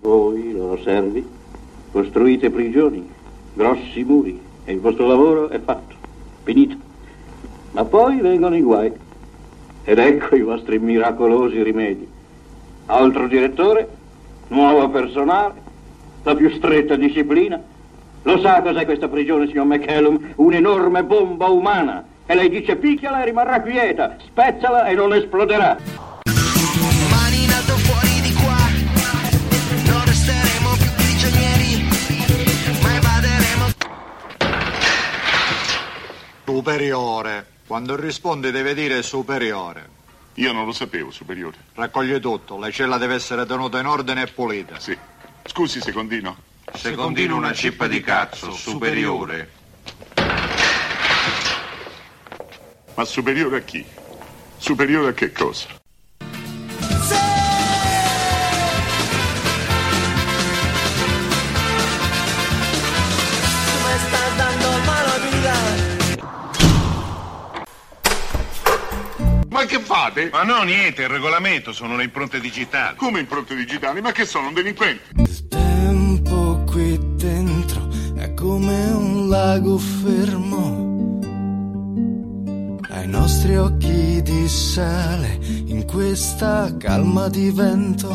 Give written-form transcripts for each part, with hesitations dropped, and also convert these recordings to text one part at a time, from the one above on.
Voi, loro servi, costruite prigioni, grossi muri, e il vostro lavoro è fatto, finito. Ma poi vengono i guai, ed ecco i vostri miracolosi rimedi. Altro direttore, nuovo personale, la più stretta disciplina. Lo sa cos'è questa prigione, signor McCallum? Un'enorme bomba umana. E lei dice picchiala e rimarrà quieta, spezzala e non esploderà. Mani in alto fuori di qua, non resteremo più prigionieri, ma evaderemo. Superiore. Quando risponde deve dire superiore. Io non lo sapevo, superiore. Raccoglie tutto, la cella deve essere tenuta in ordine e pulita. Sì. Scusi, secondino. Secondino una cippa di cazzo, superiore. Ma superiore a chi? Superiore a che cosa? Come sta andando mala vita? Ma che fate? Ma no, niente, il regolamento, sono le impronte digitali. Come impronte digitali? Ma che sono, un delinquente? Il tempo qui dentro è come un lago fermo. Ai nostri occhi di sale in questa calma di vento.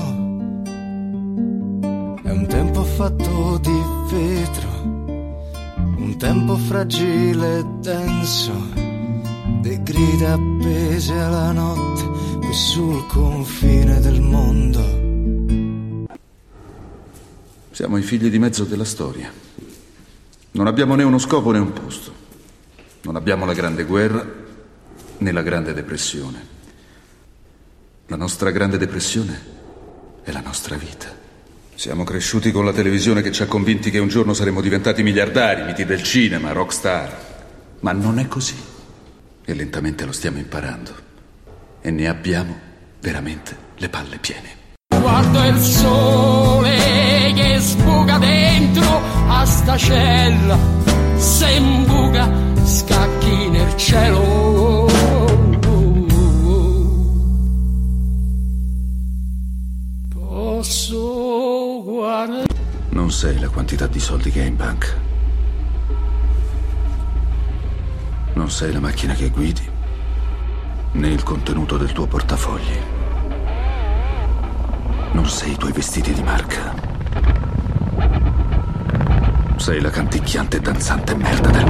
È un tempo fatto di vetro, un tempo fragile e denso, de grida appese alla notte qui sul confine del mondo. Siamo i figli di mezzo della storia. Non abbiamo né uno scopo né un posto. Non abbiamo la Grande Guerra né la Grande Depressione. La nostra Grande Depressione è la nostra vita. Siamo cresciuti con la televisione che ci ha convinti che un giorno saremmo diventati miliardari, miti del cinema, rockstar. Ma non è così. E lentamente lo stiamo imparando. E ne abbiamo veramente le palle piene. Guardo il sole che sbuca dentro a sta cella, se imbuca scacchi nel cielo. Posso guardare. Non sai la quantità di soldi che hai in banca. Non sai la macchina che guidi, né il contenuto del tuo portafogli. Non sei i tuoi vestiti di marca. Sei la canticchiante e danzante merda del